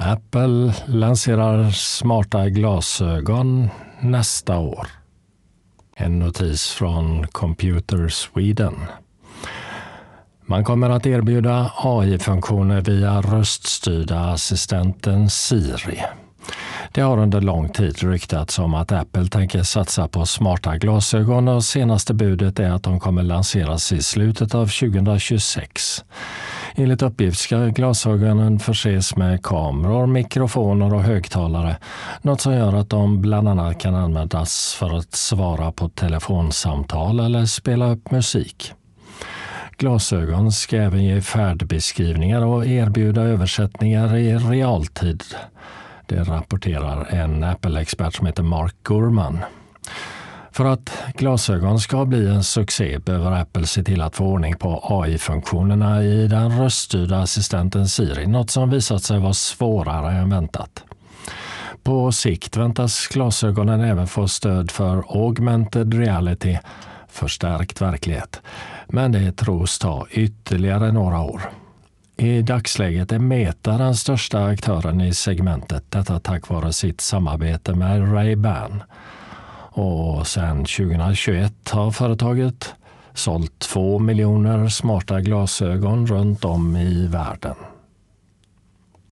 Apple lanserar smarta glasögon nästa år. En notis från Computer Sweden. Man kommer att erbjuda AI-funktioner via röststyrda assistenten Siri. Det har under lång tid ryktats om att Apple tänker satsa på smarta glasögon och senaste budet är att de kommer lanseras i slutet av 2026. Enligt uppgift ska glasögonen förses med kameror, mikrofoner och högtalare, något som gör att de bland annat kan användas för att svara på telefonsamtal eller spela upp musik. Glasögon ska även ge färdbeskrivningar och erbjuda översättningar i realtid. Det rapporterar en Apple-expert som heter Mark Gurman. För att glasögon ska bli en succé behöver Apple se till att få ordning på AI-funktionerna i den röststyrda assistenten Siri, något som visat sig vara svårare än väntat. På sikt väntas glasögonen även få stöd för augmented reality, förstärkt verklighet, men det tros ta ytterligare några år. I dagsläget är Meta den största aktören i segmentet, detta tack vare sitt samarbete med Ray-Ban. Och sedan 2021 har företaget sålt 2 miljoner smarta glasögon runt om i världen.